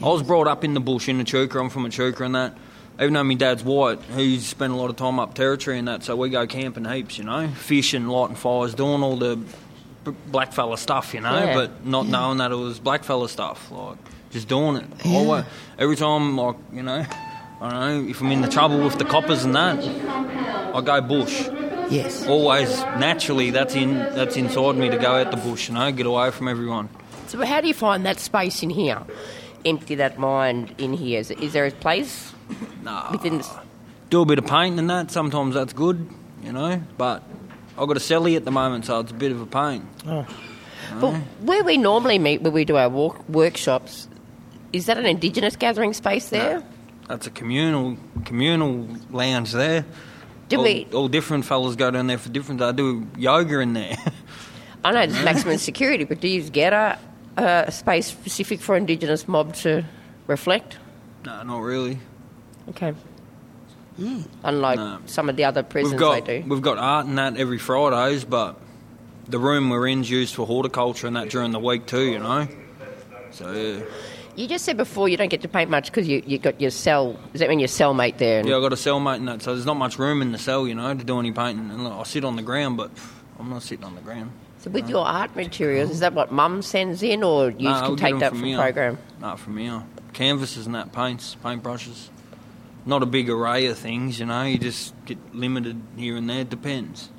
I was brought up in the bush, in Echuca. I'm from Echuca and that. Even though my dad's white, he's spent a lot of time up territory and that, so we go camping heaps, fishing, lighting fires, doing all the blackfella stuff, but not knowing that it was blackfella stuff, like, just doing it. Yeah. Always, every time, like, I don't know, if I'm in the trouble with the coppers and that, I go bush. Yes. Always, naturally, that's inside me to go out the bush, get away from everyone. So how do you find that space in here? Empty that mind in here. Is there a place? Nah. Within Do a bit of painting and that. Sometimes that's good, but I've got a celly at the moment, so it's a bit of a pain. Oh. But where we normally meet, where we do our workshops, is that an Indigenous gathering space there? No, that's a communal lounge there. All different fellas go down there for different... They do yoga in there. I know there's maximum security, but do you get a space specific for Indigenous mob to reflect? No, not really. Okay. Unlike some of the other prisons they do. We've got art and that every Fridays, but the room we're in's used for horticulture and that during the week too, So, yeah. You just said before you don't get to paint much because you got your cell... Does that mean your cellmate there? Yeah, I've got a cellmate and that, so there's not much room in the cell, to do any painting. And I sit on the ground, but I'm not sitting on the ground. So with your art materials, is that what Mum sends in, or you can take that from program? No, from here. Canvases and that, paintbrushes. Not a big array of things, you just get limited here and there. It depends.